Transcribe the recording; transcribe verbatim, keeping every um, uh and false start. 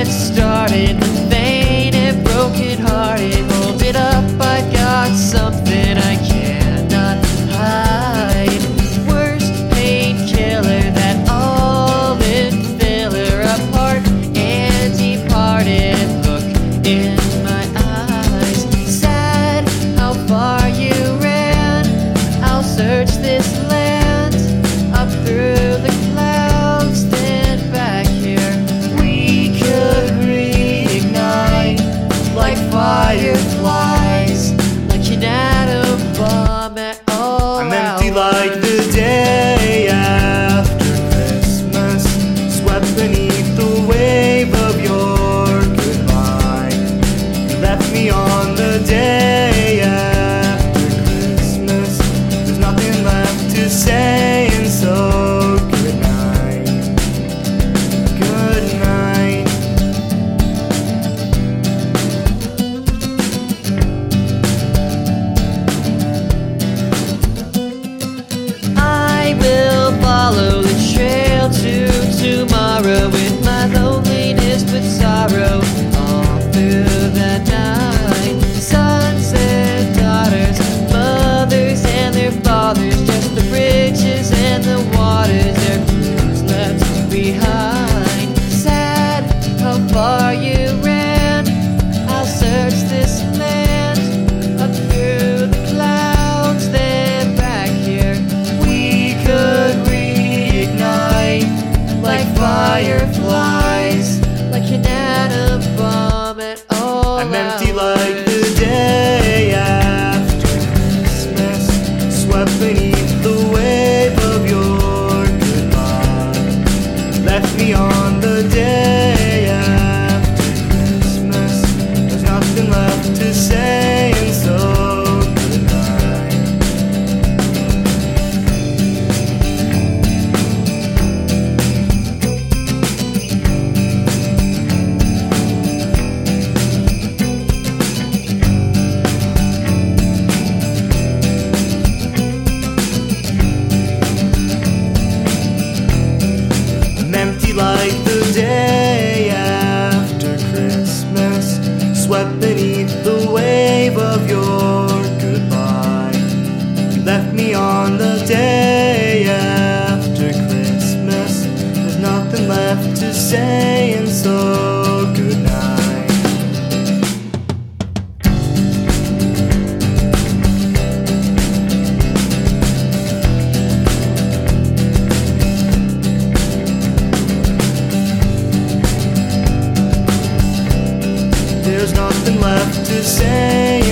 get started. The faint and broken hearted, hold it up, I've got something I cannot hide. Worst painkiller, that all-in filler, a part and departed look in my eyes. Sad how far you ran, I'll search this land up through the clouds, then back here. We could reignite like fireflies, like an atom bomb at all. I'm empty like the day after Christmas, swept beneath the wave of your goodbye. You left me on the day after Christmas. There's nothing left to say, and so good night. Good night. I will follow the trail to tomorrow, with my loneliness with sorrow all through the night. Sons and daughters, mothers and their fathers, just the bridges and the waters, their blues left behind. Sad how far you ran, I'll search this land up through the clouds, then back here. We could reignite like fireflies, like an atom bomb at all. I'm empty like the day after Christmas, swept beneath the wave of your goodbye. Left me on the day after Christmas. There's nothing left to say, and so good night. I'm empty like the day after Christmas, swept beneath the wave of your goodbye. You left me on the day after Christmas. There's nothing left to say, and so good night. There's nothing left to say,